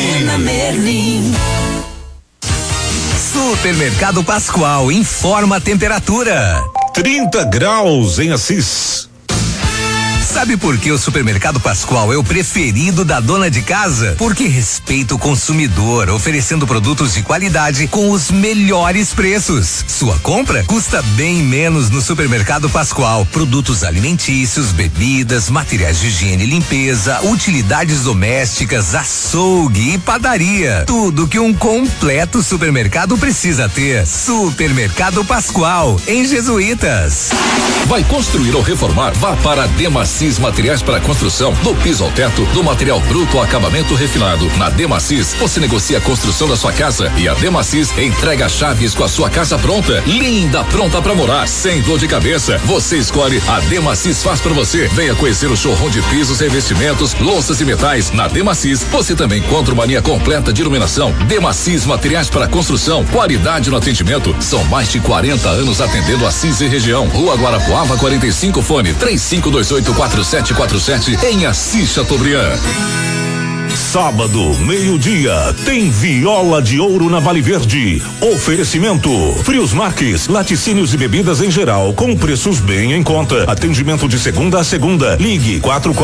Supermercado Pascoal informa a temperatura. 30 graus em Assis. Sabe por que o Supermercado Pascoal é o preferido da dona de casa? Porque respeita o consumidor, oferecendo produtos de qualidade com os melhores preços. Sua compra custa bem menos no Supermercado Pascoal. Produtos alimentícios, bebidas, materiais de higiene e limpeza, utilidades domésticas, açougue e padaria. Tudo que um completo supermercado precisa ter. Supermercado Pascoal, em Jesuítas. Vai construir ou reformar? Vá para Demacis Materiais para Construção, do piso ao teto, do material bruto ao acabamento refinado. Na Demacis, você negocia a construção da sua casa e a Demacis entrega chaves com a sua casa pronta, linda, pronta para morar, sem dor de cabeça. Você escolhe, a Demacis faz para você. Venha conhecer o showroom de pisos, revestimentos, louças e metais. Na Demacis, você também encontra uma linha completa de iluminação. Demacis Materiais para Construção, qualidade no atendimento. São mais de 40 anos atendendo Assis e região. Rua Guarapuava 45, fone 35284747 em Assis Chateaubriand. Sábado, meio-dia, tem Viola de Ouro na Vale Verde. Oferecimento: Frios Marques, laticínios e bebidas em geral, com preços bem em conta. Atendimento de segunda a segunda. Ligue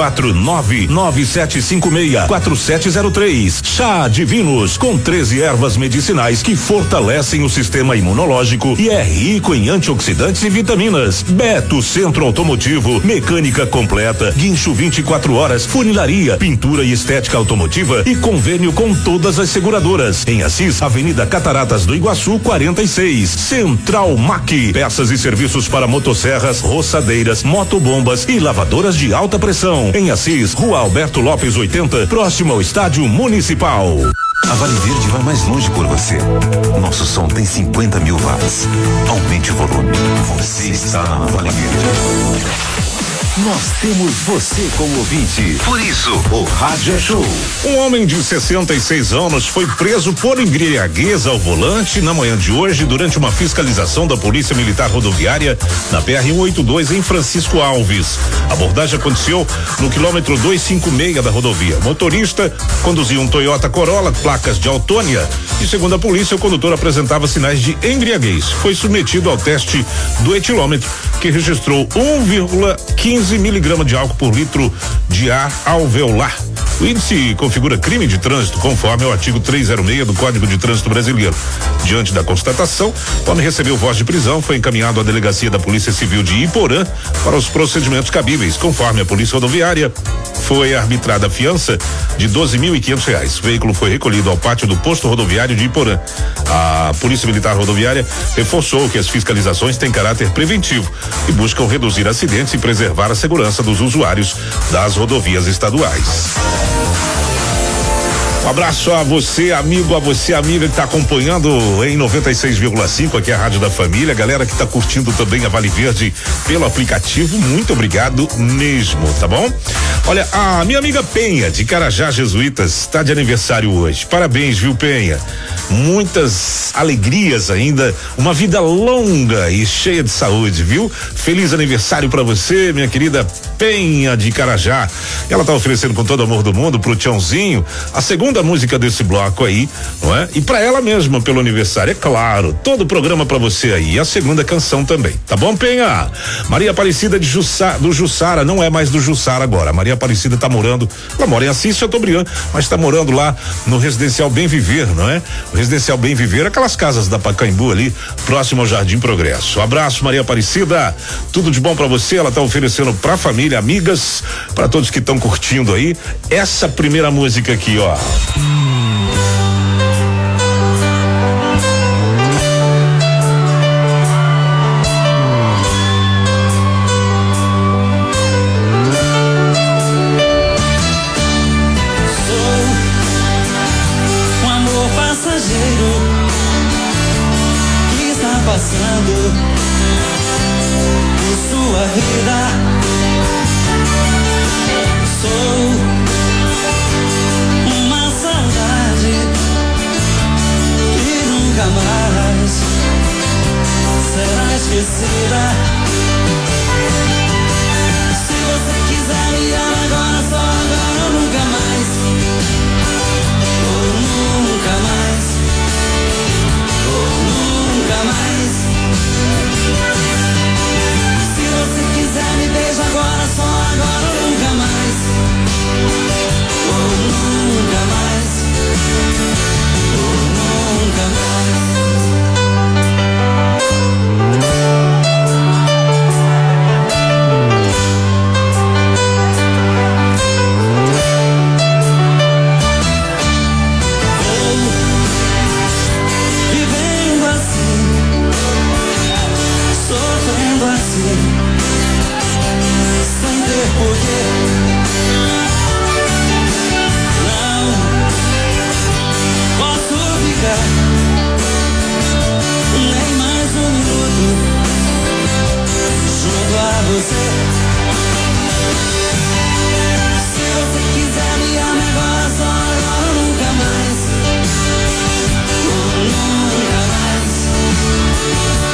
449-9756-4703. Chá Divinos, com 13 ervas medicinais que fortalecem o sistema imunológico e é rico em antioxidantes e vitaminas. Beto Centro Automotivo, mecânica completa, guincho 24 horas, funilaria, pintura e estética automotiva e convênio com todas as seguradoras. Em Assis, Avenida Cataratas do Iguaçu, 46. Central Mac, peças e serviços para motosserras, roçadeiras, motobombas e lavadoras de alta pressão. Em Assis, Rua Alberto Lopes 80, próximo ao Estádio Municipal. A Vale Verde vai mais longe por você. Nosso som tem 50 mil watts. Aumente o volume. Você está na Vale Verde. Nós temos você como ouvinte. Por isso, o Rádio é Show. Um homem de 66 anos foi preso por embriaguez ao volante na manhã de hoje durante uma fiscalização da Polícia Militar Rodoviária na PR-182 em Francisco Alves. A abordagem aconteceu no quilômetro 256 da rodovia. O motorista conduzia um Toyota Corolla, placas de Autônia, e segundo a polícia, o condutor apresentava sinais de embriaguez. Foi submetido ao teste do etilômetro, que registrou 1,15 miligrama de álcool por litro de ar alveolar. O índice configura crime de trânsito conforme o artigo 306 do Código de Trânsito Brasileiro. Diante da constatação, o homem recebeu voz de prisão, foi encaminhado à delegacia da Polícia Civil de Iporã para os procedimentos cabíveis. Conforme a Polícia Rodoviária, foi arbitrada a fiança de R$12.500. O veículo foi recolhido ao pátio do posto rodoviário de Iporã. A Polícia Militar Rodoviária reforçou que as fiscalizações têm caráter preventivo e buscam reduzir acidentes e preservar a segurança dos usuários das rodovias estaduais. Um abraço a você, amigo, a você, amiga, que está acompanhando em 96,5, aqui é a Rádio da Família. Galera que está curtindo também a Vale Verde pelo aplicativo, muito obrigado mesmo, tá bom? Olha, a minha amiga Penha, de Carajás Jesuítas, está de aniversário hoje. Parabéns, viu, Penha? Muitas alegrias ainda, uma vida longa e cheia de saúde, viu? Feliz aniversário para você, minha querida Penha de Carajá. Ela tá oferecendo com todo o amor do mundo pro Tiãozinho a segunda música desse bloco aí, não é? E pra ela mesma pelo aniversário, é claro, todo o programa pra você aí, e a segunda canção também, tá bom, Penha? Maria Aparecida de do Jussara, não é mais do Jussara agora, a Maria Aparecida tá morando, ela mora em Assis, Chateaubriand, mas tá morando lá no Residencial Bem Viver, não é? O Residencial Bem Viver, aquelas casas da Pacaembu ali, próximo ao Jardim Progresso. Um abraço, Maria Aparecida, tudo de bom pra você, ela tá oferecendo pra família, amigas, pra todos que estão curtindo aí, essa primeira música aqui, ó.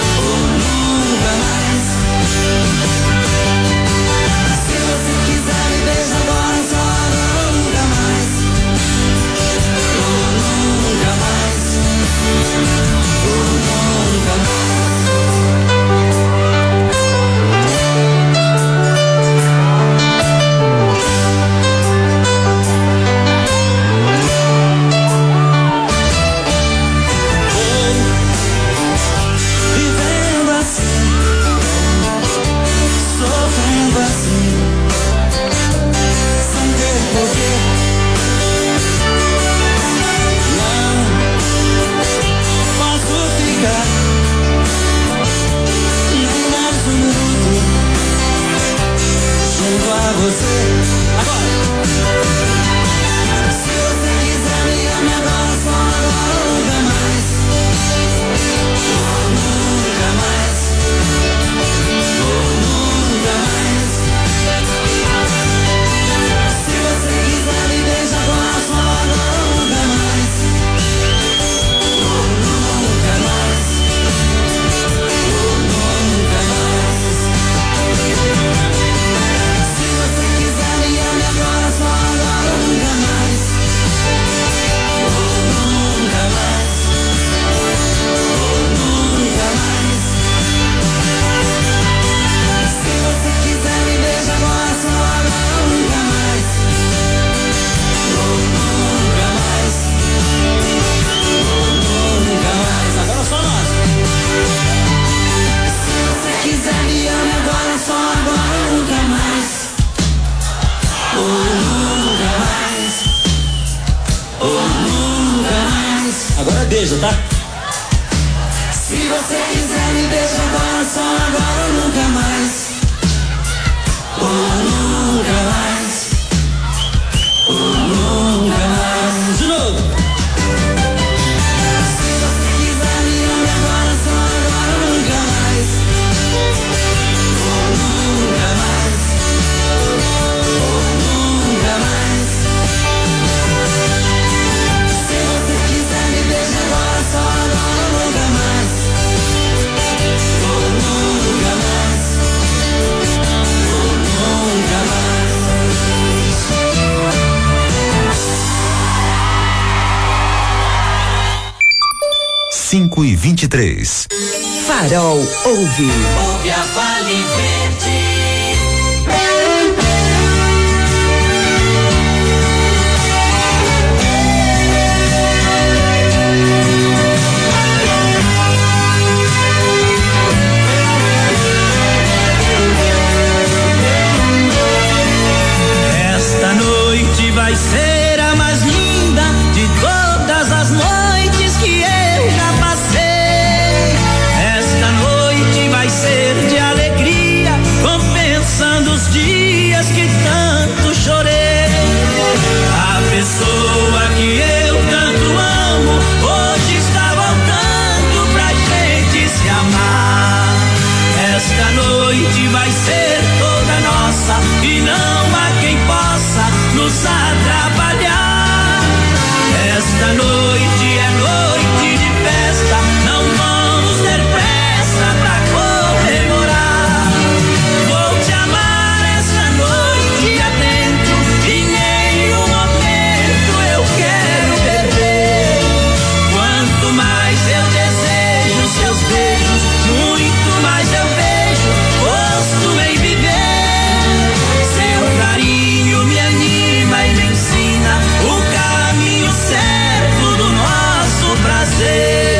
Se você quiser beija, tá? Se você quiser me beija agora, só agora ou nunca mais. Ou nunca mais. Ou nunca mais. De novo. Se você quiser me ame agora, só agora ou nunca mais. Ou nunca mais. Ou nunca mais. Se você quiser me beija agora, só agora ou nunca mais. Ou nunca mais. Ou nunca mais. 5h23. Farol ouve. Ouve a Vale Verde. Esta noite vai ser a mais linda de todas as noites que eu já passei. Esta noite vai ser de alegria, compensando os dias que tanto chorei. A pessoa que eu tanto amo hoje está voltando pra gente se amar. Esta noite vai ser toda nossa e não há quem possa nos atrapalhar. Esta noite é noite de festa, não vamos ter pressa pra comemorar. Vou te amar esta noite adentro, em nenhum momento eu quero perder. Quanto mais eu desejo seus beijos, muito mais eu vejo gosto em viver. Seu carinho me anima e me ensina o caminho certo do nosso prazer.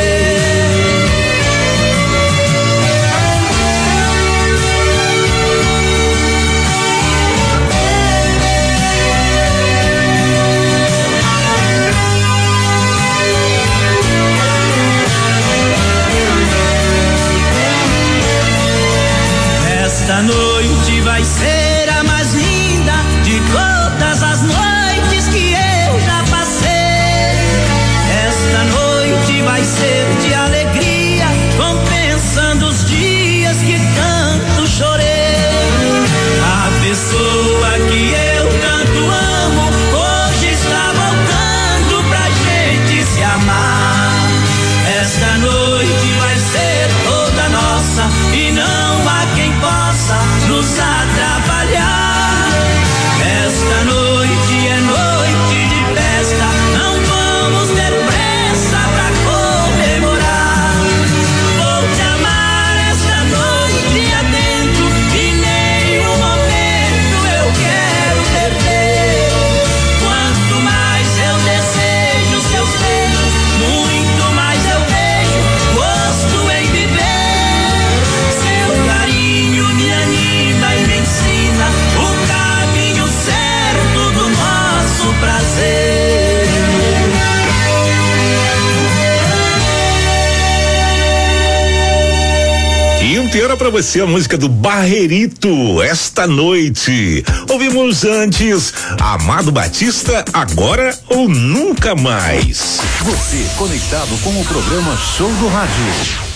Esta noite vai ser a mais linda de todas as noites que eu já passei. Esta noite vai ser de alegria, compensando os dias que tanto chorei. A pessoa que eu tanto amo hoje está voltando pra gente se amar. Esta noite vai ser toda nossa e não há quem possa nos atrapalhar. Esta noite é noite de festa, não vamos ter pressa pra comemorar. Vou te amar esta noite adentro, em nenhum momento eu quero perder. Quanto mais eu desejo seus beijos, muito mais eu vejo gosto em viver. Seu carinho me anima e me ensina o caminho certo do nosso prazer. Inteira pra você a música do Barrerito, Esta Noite. Ouvimos antes Amado Batista, Agora ou Nunca Mais. Você conectado com o programa Show do Rádio.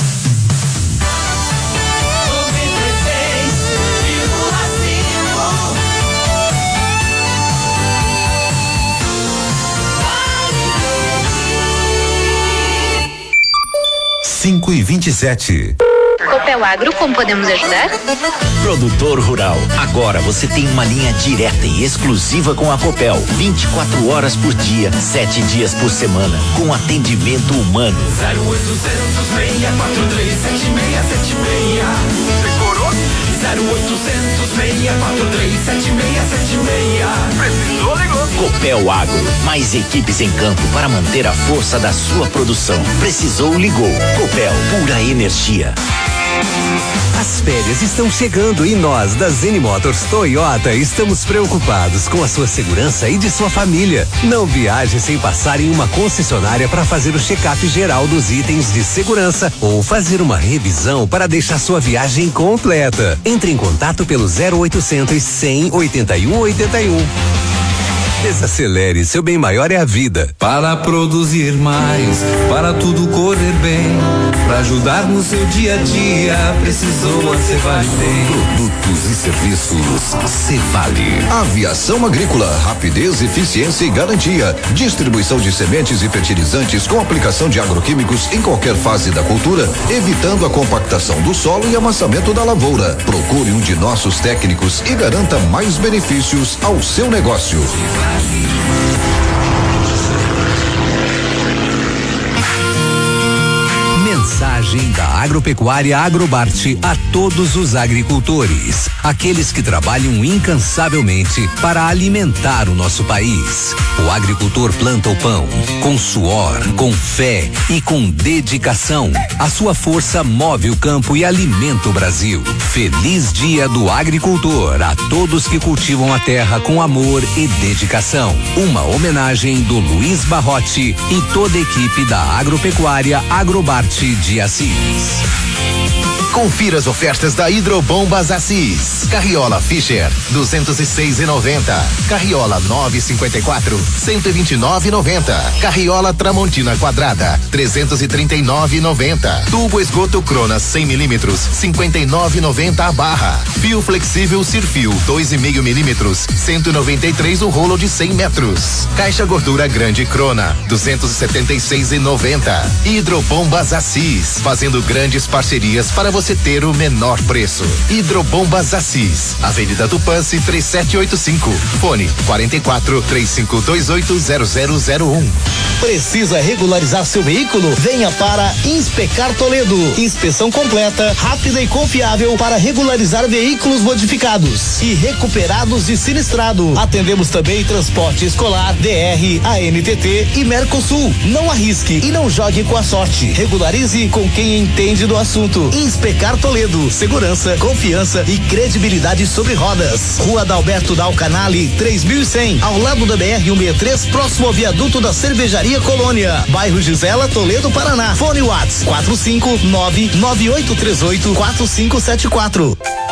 Cinco e 27. Copel Agro, como podemos ajudar? Produtor rural, agora você tem uma linha direta e exclusiva com a Copel. 24 horas por dia, 7 dias por semana, com atendimento humano. 0800 643 7676. Decorou? 0800 643 7676. Precisou, ligou. Copel Agro, mais equipes em campo para manter a força da sua produção. Precisou, ligou. Copel, pura energia. As férias estão chegando e nós, da Zene Motors Toyota, estamos preocupados com a sua segurança e de sua família. Não viaje sem passar em uma concessionária para fazer o check-up geral dos itens de segurança ou fazer uma revisão para deixar sua viagem completa. Entre em contato pelo 0800 100 81 81. Desacelere, seu bem maior é a vida. Para produzir mais, para tudo correr bem, para ajudar no seu dia a dia, precisou a Cevale. Produtos e serviços Cevale. Aviação agrícola, rapidez, eficiência e garantia. Distribuição de sementes e fertilizantes com aplicação de agroquímicos em qualquer fase da cultura, evitando a compactação do solo e amassamento da lavoura. Procure um de nossos técnicos e garanta mais benefícios ao seu negócio. Mensagem da Agropecuária Agrobarte a todos os agricultores, aqueles que trabalham incansavelmente para alimentar o nosso país. O agricultor planta o pão com suor, com fé e com dedicação. A sua força move o campo e alimenta o Brasil. Feliz Dia do Agricultor a todos que cultivam a terra com amor e dedicação. Uma homenagem do Luiz Barrote e toda a equipe da Agropecuária Agrobarte de Assis. Confira as ofertas da Hidrobombas Assis. Carriola Fischer, 206,90. Carriola 954, 129,90. Carriola Tramontina Quadrada, 339,90. Tubo esgoto Crona 100 milímetros, 59,90 a barra. Fio flexível Cirfil 2,5 milímetros, 193 o rolo de 100 metros. Caixa gordura grande Crona, 276,90. Hidrobombas Assis, fazendo grandes parcerias para você ter o menor preço. Hidrobombas Assis, Avenida Tupãs 3785, fone 44 3528 0001. Precisa regularizar seu veículo? Venha para Inspecar Toledo. Inspeção completa, rápida e confiável para regularizar veículos modificados e recuperados de sinistrado. Atendemos também transporte escolar, DR, ANTT e Mercosul. Não arrisque e não jogue com a sorte. Regularize com quem entende do assunto. Inspecar Toledo, segurança, confiança e credibilidade sobre rodas. Rua Dalberto Dalcanali, 3100, ao lado da BR-163, próximo ao viaduto da Cervejaria Colônia, bairro Gisela, Toledo, Paraná. Fone Whats 459-9838-4574.